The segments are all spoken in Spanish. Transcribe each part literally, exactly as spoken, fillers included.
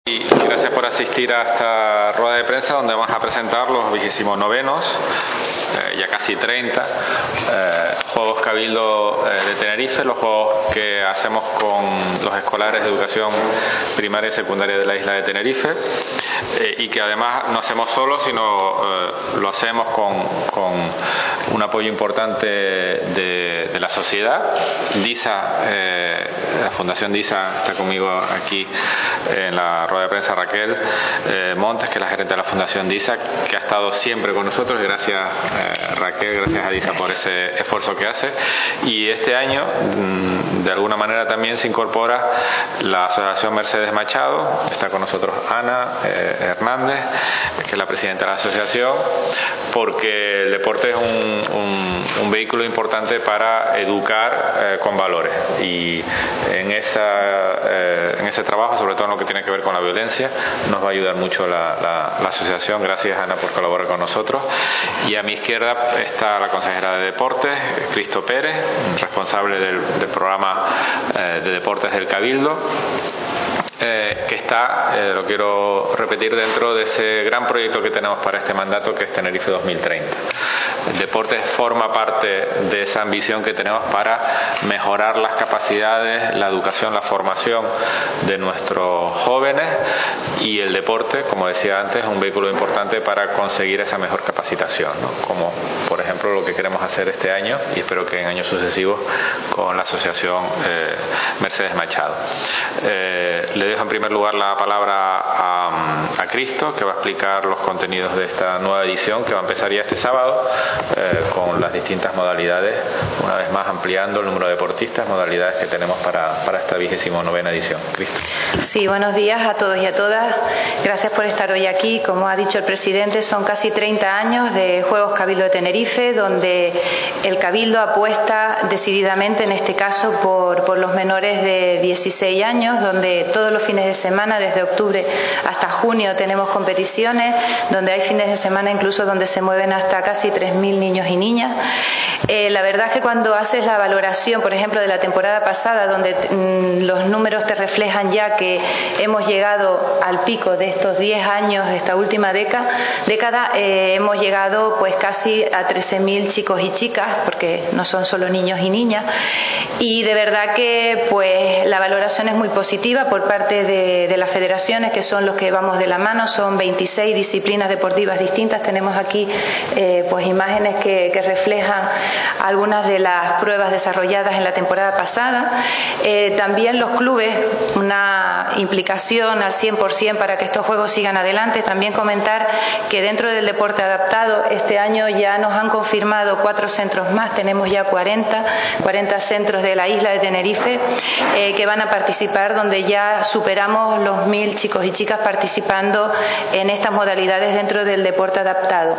Y gracias por asistir a esta rueda de prensa donde vamos a presentar los vigésimo novenos, eh, ya casi treinta, eh, Juegos Cabildo eh, de Tenerife, los juegos que hacemos con los escolares de educación primaria y secundaria de la isla de Tenerife, eh, y que además no hacemos solos, sino eh, lo hacemos con, con un apoyo importante de, de la sociedad. DISA, eh, la Fundación DISA, está conmigo aquí en la rueda de prensa Raquel eh, Montes, que es la gerente de la Fundación DISA, que ha estado siempre con nosotros. Gracias eh, Raquel, gracias a DISA por ese esfuerzo que hace. Y este año, de alguna manera, también se incorpora la Asociación Mercedes Machado. Está con nosotros Ana eh, Hernández, que es la presidenta de la asociación, porque el deporte es un, un, un vehículo importante para educar eh, con valores. Y en, esa, eh, en ese trabajo, sobre todo en lo que tiene que ver con la violencia, nos va a ayudar mucho la, la, la asociación. Gracias, Ana, por colaborar con nosotros. Y a mi izquierda está la consejera de Deportes, Cristo Pérez, responsable del, del programa eh, de deportes del Cabildo, eh, que está, eh, lo quiero repetir, dentro de ese gran proyecto que tenemos para este mandato, que es Tenerife dos mil treinta. El deporte forma parte de esa ambición que tenemos para mejorar las capacidades, la educación, la formación de nuestros jóvenes, y el deporte, como decía antes, es un vehículo importante para conseguir esa mejor capacitación, ¿no? Como por ejemplo lo que queremos hacer este año, y espero que en años sucesivos, con la asociación eh, Mercedes Machado. Eh, le dejo en primer lugar la palabra a, a Cristo, que va a explicar los contenidos de esta nueva edición, que va a empezar ya este sábado, eh, con las distintas modalidades, una vez más ampliando el número de deportistas, modalidades que tenemos para, para esta vigésimo novena edición. Cristo. Sí, buenos días a todos y a todas. Gracias por estar hoy aquí. Como ha dicho el presidente, son casi treinta años de Juegos Cabildo de Tenerife, donde el Cabildo apuesta decididamente, en este caso, por, por los menores de dieciséis años, donde todos los fines de semana, desde octubre hasta junio, tenemos competiciones, donde hay fines de semana incluso donde se mueven hasta casi tres mil niños y niñas. Eh, la verdad es que cuando haces la valoración, por ejemplo, de la temporada pasada, donde mm, los números te reflejan ya que hemos llegado al pico de estos diez años, esta última década, década eh, hemos llegado pues casi a trece mil chicos y chicas, porque no son solo niños y niñas, y de verdad que pues la valoración es muy positiva por parte de, de las federaciones, que son los que vamos de la mano. Son veintiséis disciplinas deportivas distintas. Tenemos aquí eh, pues imágenes que, que reflejan algunas de las pruebas desarrolladas en la temporada pasada. Eh, también los clubes, una implicación al cien por ciento para que estos juegos sigan adelante. También comentar que dentro del deporte adaptado este año ya nos han confirmado cuatro centros más. Tenemos ya cuarenta, cuarenta centros de la isla de Tenerife eh, que van a participar, donde ya superamos los mil chicos y chicas participando en estas modalidades dentro del deporte adaptado.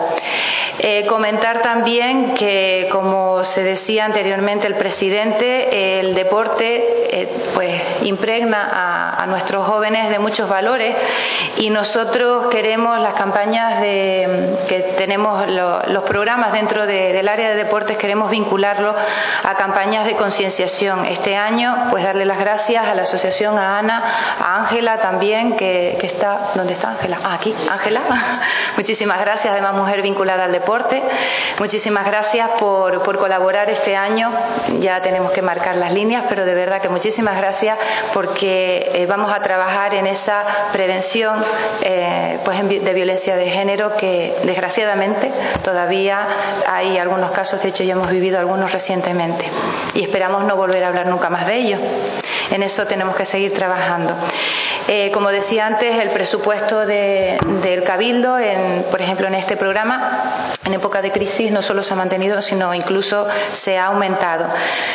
Eh, comentar también que, como se decía anteriormente el presidente, el deporte eh, pues impregna a, a nuestros jóvenes de muchos valores, y nosotros queremos las campañas de, que tenemos, lo, los programas dentro de, del área de deportes, queremos vincularlos a campañas de concienciación. Este año, pues darle las gracias a la asociación, a Ana, a Ángela también, que, que está, ¿dónde está Ángela? Ah, aquí, Ángela. Muchísimas gracias, además mujer vinculada al deporte. Muchísimas gracias por, por colaborar este año. Ya tenemos que marcar las líneas, pero de verdad que muchísimas gracias, porque eh, vamos a trabajar en esa prevención eh, pues de violencia de género, que desgraciadamente todavía hay algunos casos. De hecho, ya hemos vivido algunos recientemente y esperamos no volver a hablar nunca más de ello. En eso tenemos que seguir trabajando. Eh, como decía antes, el presupuesto de, del Cabildo, en, por ejemplo, en este programa, en época de crisis, no solo se ha mantenido, sino incluso se ha aumentado.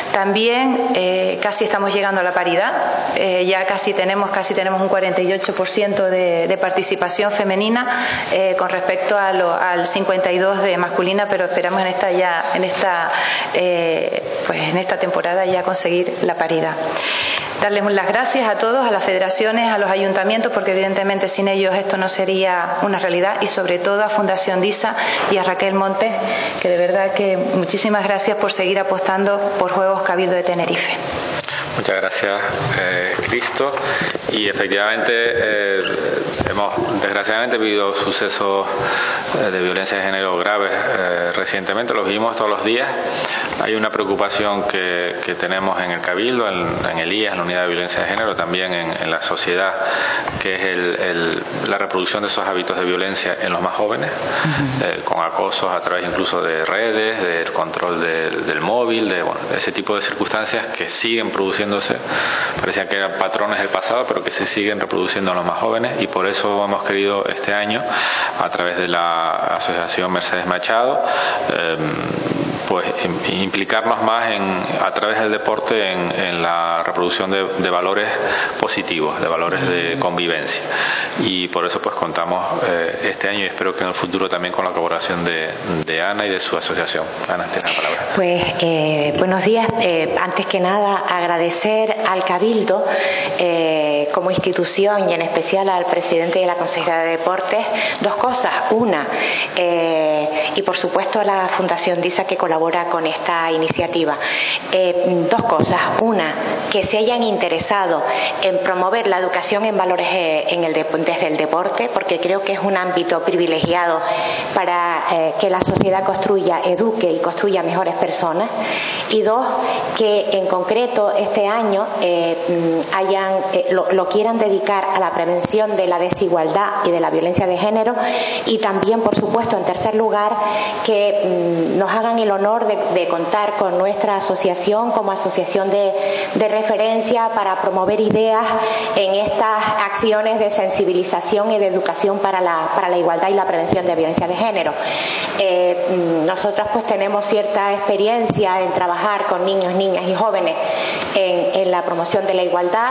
También eh, casi estamos llegando a la paridad. Eh, ya casi tenemos casi tenemos un cuarenta y ocho por ciento de, de participación femenina eh, con respecto a lo, al cincuenta y dos por ciento de masculina, pero esperamos en esta ya en esta eh, pues en esta temporada ya conseguir la paridad. Darles las gracias a todos, a las federaciones, a los ayuntamientos, porque evidentemente sin ellos esto no sería una realidad, y sobre todo a Fundación DISA y a Raquel Montes, que de verdad que muchísimas gracias por seguir apostando por Juegos Cabildo de Tenerife. Muchas gracias, eh, Cristo. Y efectivamente eh, hemos desgraciadamente vivido sucesos eh, de violencia de género graves eh, recientemente, los vivimos todos los días. Hay una preocupación que, que tenemos en el Cabildo, en, en el I A S, en la Unidad de Violencia de Género, también en, en la sociedad, que es el, el, la reproducción de esos hábitos de violencia en los más jóvenes, uh-huh. eh, con acosos a través incluso de redes, del control del, del móvil, de, bueno, de ese tipo de circunstancias que siguen produciéndose. Parecía que eran patrones del pasado, pero que se siguen reproduciendo en los más jóvenes, y por eso hemos querido este año, a través de la Asociación Mercedes Machado, eh, pues implicarnos más en, a través del deporte en, en la reproducción de, de valores positivos, de valores de convivencia, y por eso pues contamos eh, este año, y espero que en el futuro también con la colaboración de, de Ana y de su asociación. Ana, tienes la palabra. Pues eh, buenos días. Eh, antes que nada, agradecer al Cabildo eh, como institución, y en especial al presidente y a la consejera de Deportes, dos cosas. Una, eh, y por supuesto a la Fundación DISA, que colabora con esta iniciativa. Eh, dos cosas. Una, que se hayan interesado en promover la educación en valores eh, en el de, desde el deporte, porque creo que es un ámbito privilegiado para eh, que la sociedad construya, eduque y construya mejores personas. Y dos, que en concreto este año eh, hayan, eh, lo, lo quieran dedicar a la prevención de la desigualdad y de la violencia de género, y también, por supuesto, en tercer lugar, que mm, nos hagan el honor de, de contar con nuestra asociación como asociación de, de referencia para promover ideas en estas acciones de sensibilización y de educación para la, para la igualdad y la prevención de violencia de género. Eh, nosotros pues tenemos cierta experiencia en trabajar con niños, niñas y jóvenes en, en la promoción de la igualdad.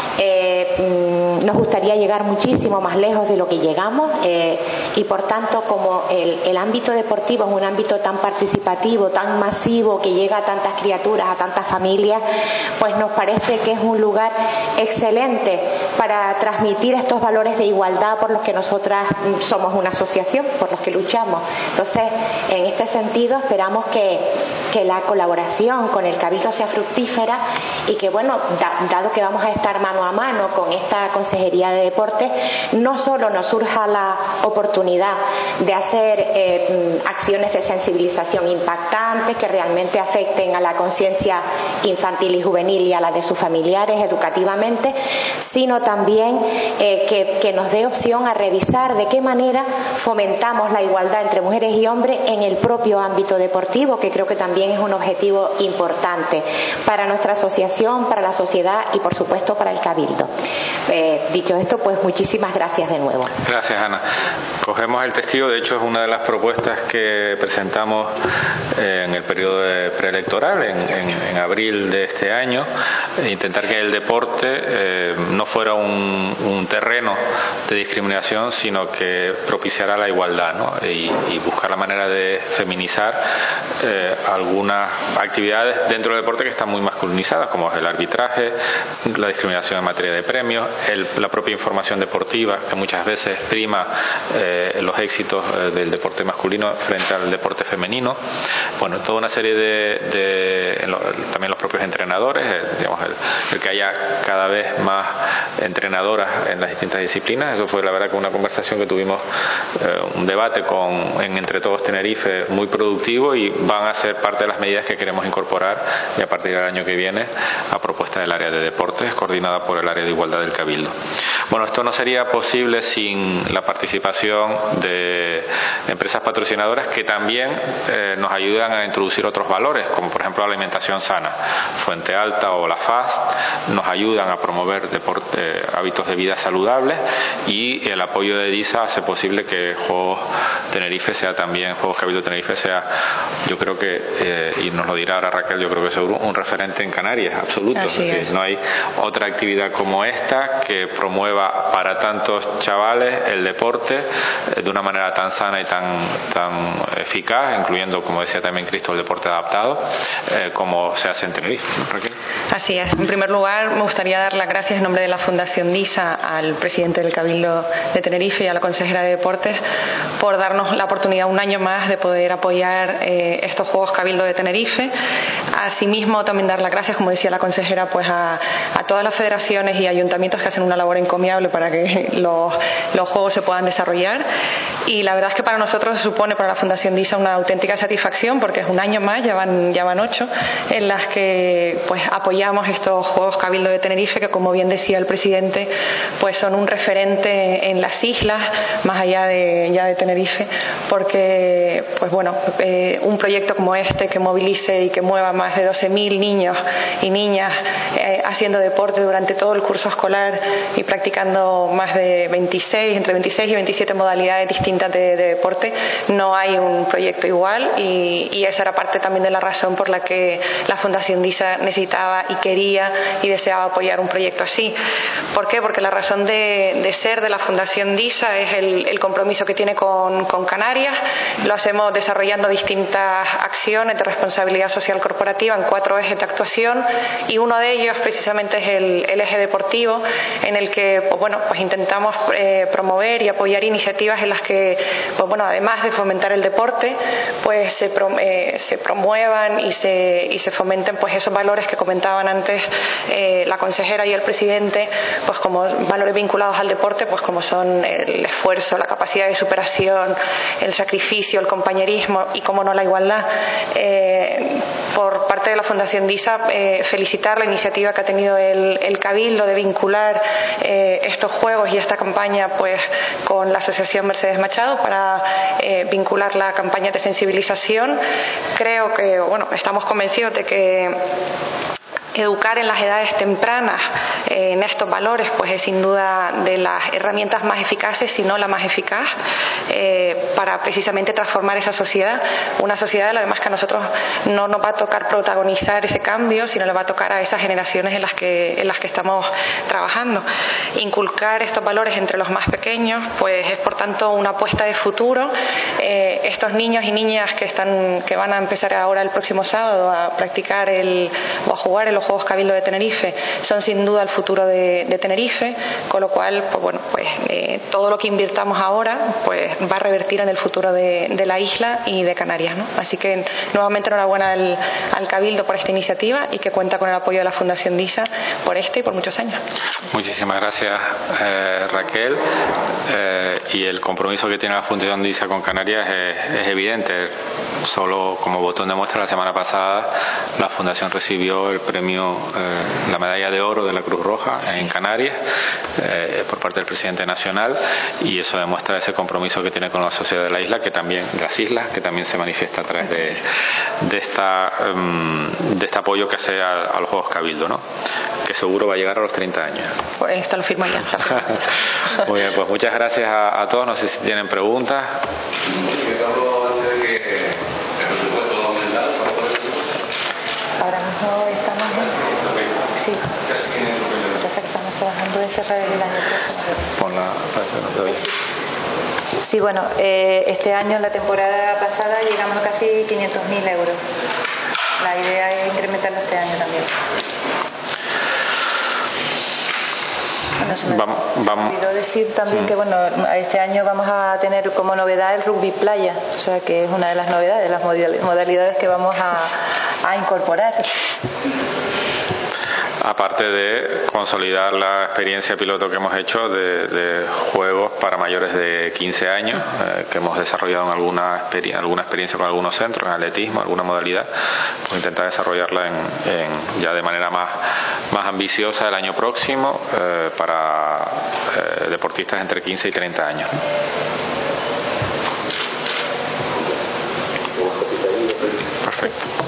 Eh, nos gustaría llegar muchísimo más lejos de lo que llegamos, eh, y por tanto, como el, el ámbito deportivo es un ámbito tan participativo, tan masivo, que llega a tantas criaturas, a tantas familias, pues nos parece que es un lugar excelente para transmitir estos valores de igualdad por los que nosotras somos una asociación, por los que luchamos. Entonces, en este sentido, esperamos que, que la colaboración con el Cabildo sea fructífera, y que, bueno, da, dado que vamos a estar mano a mano con esta Consejería de Deportes, no solo nos surja la oportunidad de hacer eh, acciones de sensibilización impactantes que realmente afecten a la conciencia infantil y juvenil y a la de sus familiares educativamente, sino también eh, que, que nos dé opción a revisar de qué manera fomentamos la igualdad entre mujeres y hombres en el propio ámbito deportivo, que creo que también es un objetivo importante para nuestra asociación, para la sociedad y, por supuesto, para el Cabildo. Eh, dicho esto, pues muchísimas gracias de nuevo. Gracias, Ana. Cogemos el testigo. De hecho, es una de las propuestas que presentamos eh, en el periodo de preelectoral, en, en, en abril de este año, eh, intentar que el deporte eh, no fuera un, un terreno de discriminación, sino que propiciara la igualdad, ¿no? y, y buscar la manera de feminizar eh, algunas actividades dentro del deporte que están muy masculinizadas, como es el arbitraje, la discriminación en materia de premios, el, la propia información deportiva, que muchas veces prima eh, los éxitos eh, del deporte masculino frente al deporte femenino. Bueno, toda una serie de, de lo, también los propios entrenadores, eh, digamos, el, el que haya cada vez más entrenadoras en las distintas disciplinas. Eso fue la verdad que una conversación que tuvimos, eh, un debate con en Entre Todos Tenerife muy productivo, y van a ser parte de las medidas que queremos incorporar y a partir del año que viene a propuesta del área de deportes, coordinada por el área de igualdad del Cabildo. Bueno, esto no sería posible sin la participación de empresas patrocinadoras que también eh, nos ayudan a introducir otros valores, como por ejemplo la alimentación sana. Fuente Alta o la F A S nos ayudan a promover deporte, eh, hábitos de vida saludables, y el apoyo de DISA hace posible que Juegos Tenerife sea también, Juegos Cabildo Tenerife sea, yo creo que, eh, y nos lo dirá ahora Raquel, yo creo que seguro, un referente en Canarias, absoluto. Es decir, no hay otra actividad como esta que promueva para tantos chavales el deporte eh, de una manera tan sana y tan, tan eficaz, incluyendo, como decía también Cristo, el deporte adaptado, eh, como se hace en Tenerife, ¿no, Raquel? Así es. En primer lugar, me gustaría dar las gracias en nombre de la Fundación DISA al presidente del Cabildo de Tenerife y a la consejera de Deportes por darnos la oportunidad un año más de poder apoyar eh, estos Juegos Cabildo de Tenerife. Asimismo, también dar las gracias, como decía la consejera, pues a, a todas las federaciones y ayuntamientos que hacen una labor encomiable para que los, los juegos se puedan desarrollar. Y la verdad es que para nosotros se supone, para la Fundación DISA, una auténtica satisfacción, porque es un año más, ya van, ya van ocho, en las que pues apoyamos estos Juegos Cabildo de Tenerife, que, como bien decía el presidente, pues son un referente en las islas, más allá de, ya de Tenerife, porque pues bueno, eh, un proyecto como este, que movilice y que mueva más de doce mil niños y niñas eh, haciendo deporte durante todo el curso escolar y practicando más de veintiséis, entre veintiséis y veintisiete modalidades distintas de, de deporte, no hay un proyecto igual, y, y esa era parte también de la razón por la que la Fundación DISA necesitaba y quería y deseaba apoyar un proyecto así. ¿Por qué? Porque la razón de, de ser de la Fundación DISA es el, el compromiso que tiene con, con Canarias. Lo hacemos desarrollando distintas acciones de responsabilidad social corporativa en cuatro ejes de actuación, y uno de ellos precisamente es el, el eje deportivo, en el que pues bueno, pues intentamos eh, promover y apoyar iniciativas en las que pues bueno, además de fomentar el deporte, pues se, prom eh, se promuevan y se, y se fomenten pues esos valores que comentaban antes eh, la consejera y el presidente, pues como valores vinculados al deporte, pues como son el esfuerzo, la capacidad de superación, el sacrificio, el compañerismo y, como no, la igualdad. Eh, por parte de la Fundación DISA, eh, felicitar la iniciativa que ha tenido el, el Cabildo de vincular eh, estos juegos y esta campaña pues con la Asociación Mercedes Machado para eh, vincular la campaña de sensibilización. Creo que, bueno, estamos convencidos de que educar en las edades tempranas eh, en estos valores pues es sin duda de las herramientas más eficaces, si no la más eficaz, eh, para precisamente transformar esa sociedad. Una sociedad, además, que a nosotros no nos va a tocar protagonizar ese cambio, sino le va a tocar a esas generaciones en las que, en las que estamos trabajando. Inculcar estos valores entre los más pequeños pues es, por tanto, una apuesta de futuro. Eh, estos niños y niñas que, están, que van a empezar ahora el próximo sábado a practicar el, o a jugar en los Juegos Cabildo de Tenerife son sin duda el futuro de, de Tenerife, con lo cual pues bueno, pues eh, todo lo que invirtamos ahora pues va a revertir en el futuro de, de la isla y de Canarias, ¿no? Así que nuevamente enhorabuena al, al Cabildo por esta iniciativa, y que cuenta con el apoyo de la Fundación DISA por este y por muchos años. Muchísimas gracias, eh, Raquel. Eh, y el compromiso que tiene la Fundación DISA con Canarias es, es evidente. Solo como botón de muestra, la semana pasada la Fundación recibió el premio, eh, la medalla de oro de la Cruz Roja en Canarias eh, por parte del presidente nacional, y eso demuestra ese compromiso que tiene con la sociedad de la isla, que también, de las islas, que también se manifiesta a través de, de, esta, um, de este apoyo que hace a, a los Juegos Cabildo, ¿no? Que seguro va a llegar a los treinta años. Pues esto lo firmo ya. Muy bien, pues muchas gracias a, a todos. No sé si tienen preguntas. Ahora mismo estamos en... Sí. Ya que estamos trabajando en cerrar el año próximo. Pon la... Sí, bueno, eh, este año, en la temporada pasada, llegamos a casi quinientos mil euros. La idea es incrementarlo este año también. Bueno, se me, vamos, vamos. me olvidó decir también sí. que bueno, este año vamos a tener como novedad el rugby playa, o sea que es una de las novedades, las modalidades que vamos a, a incorporar. Aparte de consolidar la experiencia piloto que hemos hecho de, de juegos para mayores de quince años, eh, que hemos desarrollado en alguna, experiencia, alguna experiencia con algunos centros, en atletismo, alguna modalidad, pues intentar desarrollarla en, en, ya de manera más, más ambiciosa el año próximo eh, para eh, deportistas entre quince y treinta años. Perfecto.